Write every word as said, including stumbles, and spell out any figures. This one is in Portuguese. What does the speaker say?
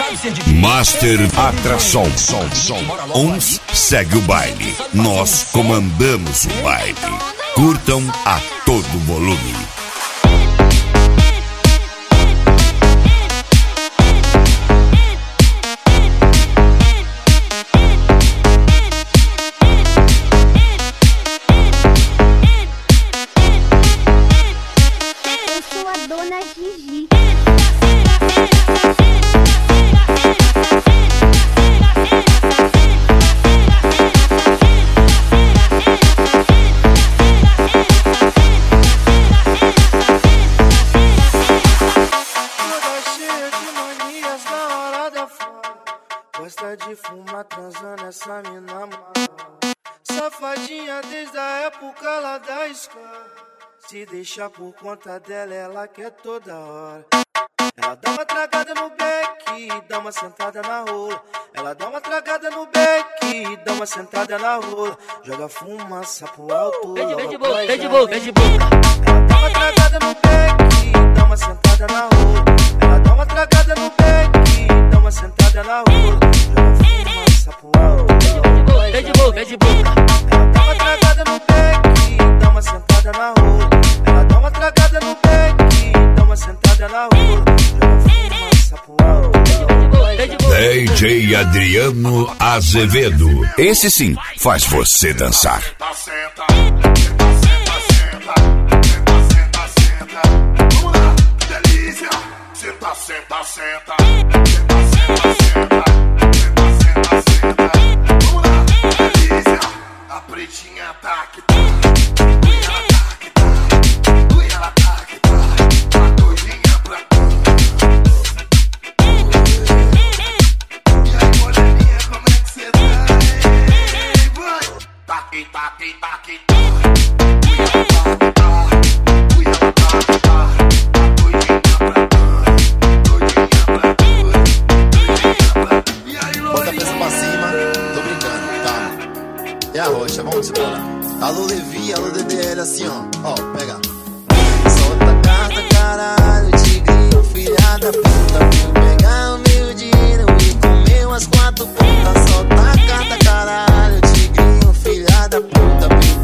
Master Atração. Uns segue o baile, nós comandamos o baile. Curtam a todo volume. Eu sou a dona Gigi. Gosta de fumar, transando essa mina mala. Safadinha desde a época lá da escola. Se deixar por conta dela, ela quer toda hora. Ela dá uma tragada no beck, dá uma sentada na rola. Ela dá uma tragada no beck, dá uma sentada na rola. Joga fumaça pro alto. Vem de, vem de boca, vem de boca, vem de boca. Ela dá uma tragada no beck, dá uma sentada na rola. Ela dá uma tragada no beck, dá uma sentada na rola. Joga fumaça pro alto. Vem de boca, vem de boca. Ela dá uma tragada no beck, dá uma sentada na rola. Ela dá uma tragada no beck, dá uma sentada na rola. Joga fumaça pro alto. D J Adriano Azevedo. Esse sim faz você dançar. Senta, senta, senta, senta, senta, senta. Vamos lá, que delícia. Senta, senta, senta, senta, senta, senta, senta. Vamos lá, que delícia. A pretinha tá que tá, ela tá que tá, ela tá que tá, a doidinha pra cá. E aí, moreninha, como é que cê tá? Ei, vai! Taque, taque, taque, tá. Ui, ela tá que tá, ui, ela tá que tá, a doidinha pra cá, doidinha pra cá, doidinha pra cá. E aí, Bota a Lourinha? peça pra cima, tô brincando, calma. E a rocha, vamos embora. Alô Levi, alô D D L, assim ó, ó, pega. Solta a carta, caralho, tigrinho, filha da puta. Vem pegar o meu dinheiro e comer umas quatro pontas. Solta a carta, caralho, tigrinho, filha da puta. Vem